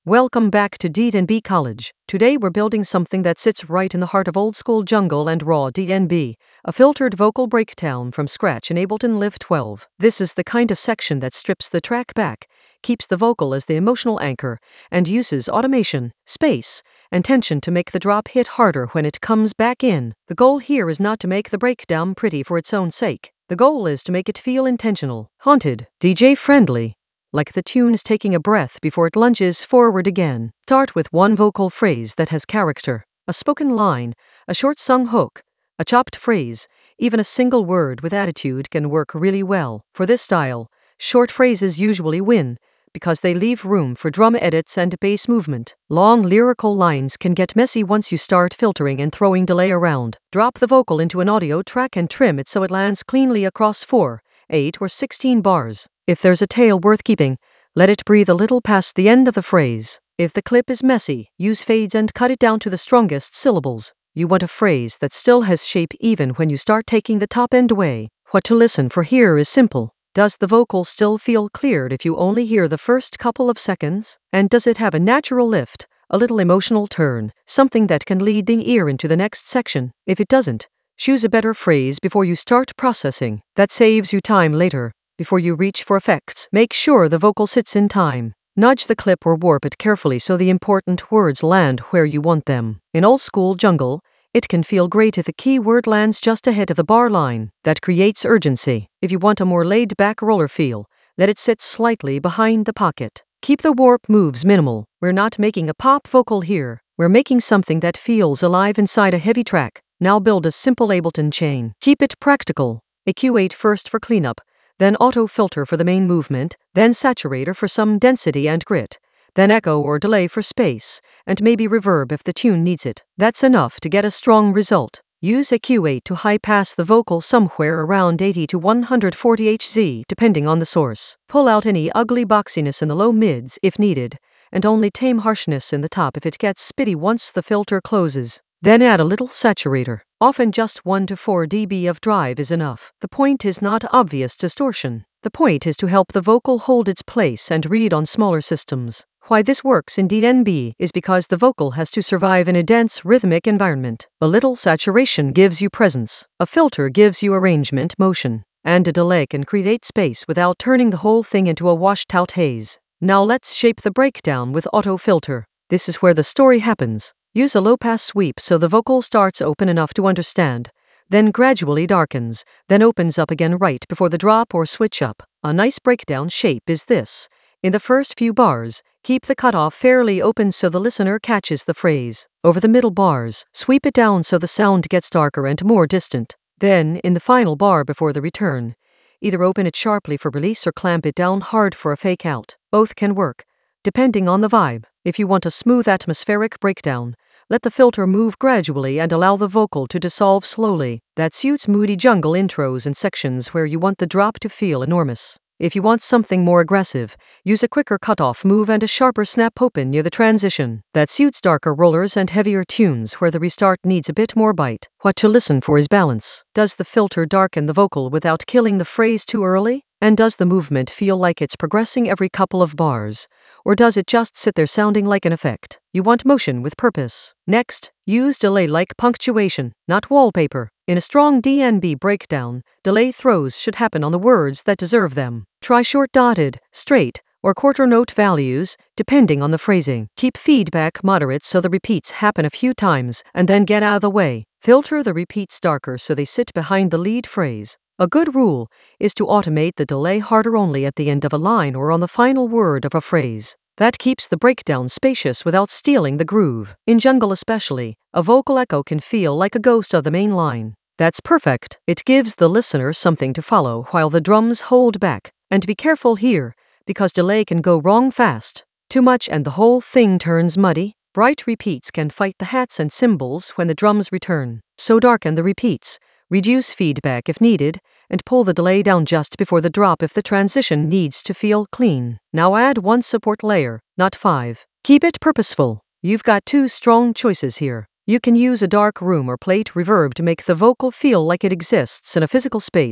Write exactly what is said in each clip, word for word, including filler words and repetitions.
Welcome back to D and B College. Today we're building something that sits right in the heart of old school jungle and raw D and B, a filtered vocal breakdown from scratch in Ableton Live twelve. This is the kind of section that strips the track back, keeps the vocal as the emotional anchor, and uses automation, space, and tension to make the drop hit harder when it comes back in. The goal here is not to make the breakdown pretty for its own sake. The goal is to make it feel intentional, haunted, D J friendly, like the tune is taking a breath before it lunges forward again. Start with one vocal phrase that has character, a spoken line, a short sung hook, a chopped phrase. Even a single word with attitude can work really well. For this style, short phrases usually win because they leave room for drum edits and bass movement. Long lyrical lines can get messy once you start filtering and throwing delay around. Drop the vocal into an audio track and trim it so it lands cleanly across four, eight, or sixteen bars. If there's a tail worth keeping, let it breathe a little past the end of the phrase. If the clip is messy, use fades and cut it down to the strongest syllables. You want a phrase that still has shape even when you start taking the top end away. What to listen for here is simple. Does the vocal still feel cleared if you only hear the first couple of seconds? And does it have a natural lift, a little emotional turn, something that can lead the ear into the next section? If it doesn't, choose a better phrase before you start processing. That saves you time later. Before you reach for effects, make sure the vocal sits in time. Nudge the clip or warp it carefully so the important words land where you want them. In old school jungle, it can feel great if the key word lands just ahead of the bar line. That creates urgency. If you want a more laid-back roller feel, let it sit slightly behind the pocket. Keep the warp moves minimal. We're not making a pop vocal here. We're making something that feels alive inside a heavy track. Now build a simple Ableton chain. Keep it practical. E Q eight first for cleanup, then auto filter for the main movement, then saturator for some density and grit, then echo or delay for space, and maybe reverb if the tune needs it. That's enough to get a strong result. Use E Q eight to high pass the vocal somewhere around eighty to one hundred forty hertz depending on the source. Pull out any ugly boxiness in the low mids if needed, and only tame harshness in the top if it gets spitty once the filter closes. Then add a little saturator. Often just one to four decibels of drive is enough. The point is not obvious distortion. The point is to help the vocal hold its place and read on smaller systems. Why this works in D and B is because the vocal has to survive in a dense rhythmic environment. A little saturation gives you presence, a filter gives you arrangement motion, and a delay can create space without turning the whole thing into a washed out haze. Now let's shape the breakdown with auto filter. This is where the story happens. Use a low-pass sweep so the vocal starts open enough to understand, then gradually darkens, then opens up again right before the drop or switch up. A nice breakdown shape is this. In the first few bars, keep the cutoff fairly open so the listener catches the phrase. Over the middle bars, sweep it down so the sound gets darker and more distant. Then, in the final bar before the return, either open it sharply for release or clamp it down hard for a fake out. Both can work, depending on the vibe. If you want a smooth atmospheric breakdown, let the filter move gradually and allow the vocal to dissolve slowly. That suits moody jungle intros and sections where you want the drop to feel enormous. If you want something more aggressive, use a quicker cutoff move and a sharper snap open near the transition. That suits darker rollers and heavier tunes where the restart needs a bit more bite. What to listen for is balance. Does the filter darken the vocal without killing the phrase too early? And does the movement feel like it's progressing every couple of bars? Or does it just sit there sounding like an effect? You want motion with purpose. Next, use delay like punctuation, not wallpaper. In a strong D and B breakdown, delay throws should happen on the words that deserve them. Try short dotted, straight, or quarter note values, depending on the phrasing. Keep feedback moderate so the repeats happen a few times, and then get out of the way. Filter the repeats darker so they sit behind the lead phrase. A good rule is to automate the delay harder only at the end of a line or on the final word of a phrase. That keeps the breakdown spacious without stealing the groove. In jungle especially, a vocal echo can feel like a ghost of the main line. That's perfect. It gives the listener something to follow while the drums hold back. And be careful here, because delay can go wrong fast. Too much and the whole thing turns muddy. Bright repeats can fight the hats and cymbals when the drums return. So darken the repeats, reduce feedback if needed, and pull the delay down just before the drop if the transition needs to feel clean. Now add one support layer, not five. Keep it purposeful. You've got two strong choices here. You can use a dark room or plate reverb to make the vocal feel like it exists in a physical space.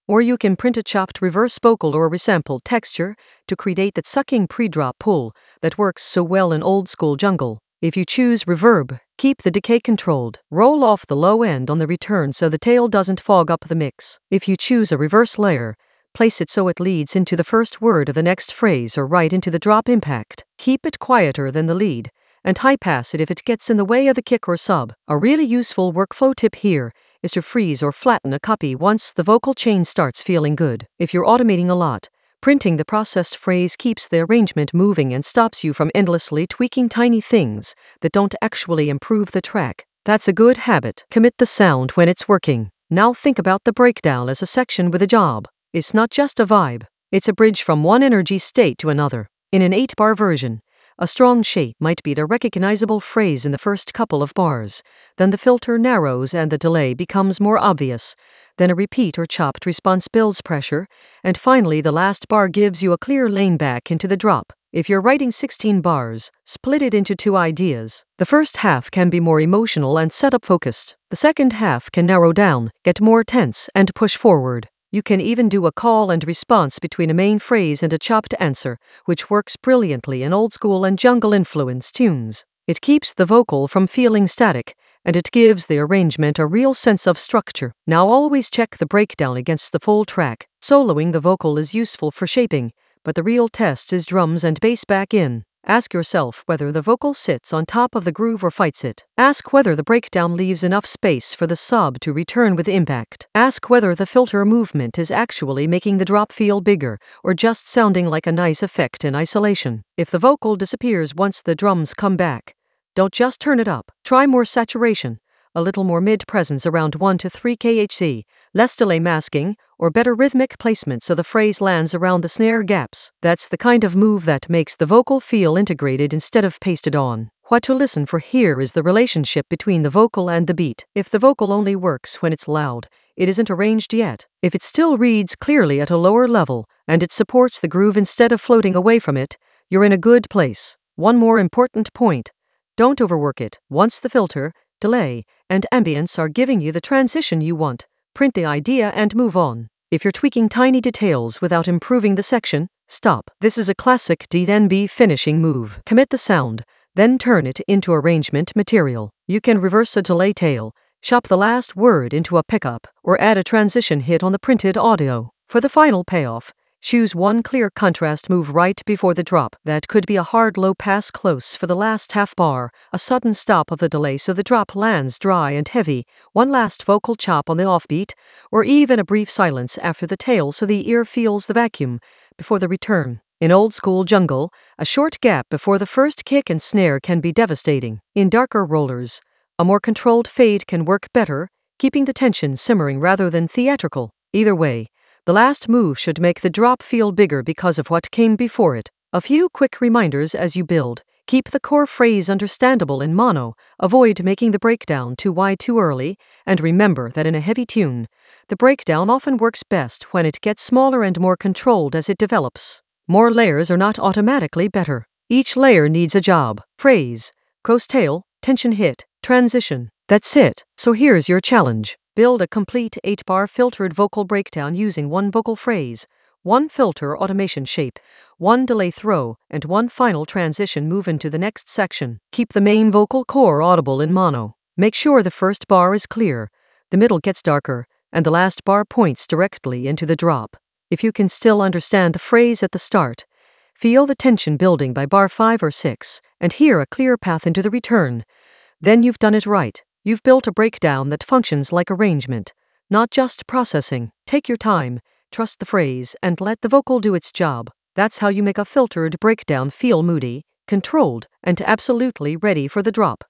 Or you can print a chopped reverse vocal or resampled texture to create that sucking pre-drop pull that works so well in old school jungle. If you choose reverb, keep the decay controlled. Roll off the low end on the return so the tail doesn't fog up the mix. If you choose a reverse layer, place it so it leads into the first word of the next phrase or right into the drop impact. Keep it quieter than the lead, and high pass it if it gets in the way of the kick or sub. A really useful workflow tip here is to freeze or flatten a copy once the vocal chain starts feeling good. If you're automating a lot, printing the processed phrase keeps the arrangement moving and stops you from endlessly tweaking tiny things that don't actually improve the track. That's a good habit. Commit the sound when it's working. Now think about the breakdown as a section with a job. It's not just a vibe, it's a bridge from one energy state to another. In an eight bar version, a strong shape might be the recognizable phrase in the first couple of bars, then the filter narrows and the delay becomes more obvious, then a repeat or chopped response builds pressure, and finally the last bar gives you a clear lane back into the drop. If you're writing sixteen bars, split it into two ideas. The first half can be more emotional and setup focused. The second half can narrow down, get more tense, and push forward. You can even do a call and response between a main phrase and a chopped answer, which works brilliantly in old school and jungle influenced tunes. It keeps the vocal from feeling static, and it gives the arrangement a real sense of structure. Now always check the breakdown against the full track. Soloing the vocal is useful for shaping, but the real test is drums and bass back in. Ask yourself whether the vocal sits on top of the groove or fights it. Ask whether the breakdown leaves enough space for the sub to return with impact. Ask whether the filter movement is actually making the drop feel bigger or just sounding like a nice effect in isolation. If the vocal disappears once the drums come back, don't just turn it up. Try more saturation, a little more mid-presence around one to three kilohertz, less delay masking, or better rhythmic placement so the phrase lands around the snare gaps. That's the kind of move that makes the vocal feel integrated instead of pasted on. What to listen for here is the relationship between the vocal and the beat. If the vocal only works when it's loud, it isn't arranged yet. If it still reads clearly at a lower level, and it supports the groove instead of floating away from it, you're in a good place. One more important point. Don't overwork it. Once the filter, delay, and ambience are giving you the transition you want, print the idea and move on. If you're tweaking tiny details without improving the section, stop. This is a classic D N B finishing move. Commit the sound, then turn it into arrangement material. You can reverse a delay tail, chop the last word into a pickup, or add a transition hit on the printed audio. For the final payoff, choose one clear contrast move right before the drop. That could be a hard low pass close for the last half bar, a sudden stop of the delay so the drop lands dry and heavy, one last vocal chop on the offbeat, or even a brief silence after the tail so the ear feels the vacuum before the return. In old school jungle, a short gap before the first kick and snare can be devastating. In darker rollers, a more controlled fade can work better, keeping the tension simmering rather than theatrical. Either way, the last move should make the drop feel bigger because of what came before it. A few quick reminders as you build. Keep the core phrase understandable in mono, avoid making the breakdown too wide too early, and remember that in a heavy tune, the breakdown often works best when it gets smaller and more controlled as it develops. More layers are not automatically better. Each layer needs a job. Phrase, coast tail, tension hit, transition. That's it. So here's your challenge. Build a complete eight bar filtered vocal breakdown using one vocal phrase, one filter automation shape, one delay throw, and one final transition move into the next section. Keep the main vocal core audible in mono. Make sure the first bar is clear, the middle gets darker, and the last bar points directly into the drop. If you can still understand the phrase at the start, feel the tension building by bar five or six, and hear a clear path into the return, then you've done it right. You've built a breakdown that functions like arrangement, not just processing. Take your time, trust the phrase, and let the vocal do its job. That's how you make a filtered breakdown feel moody, controlled, and absolutely ready for the drop.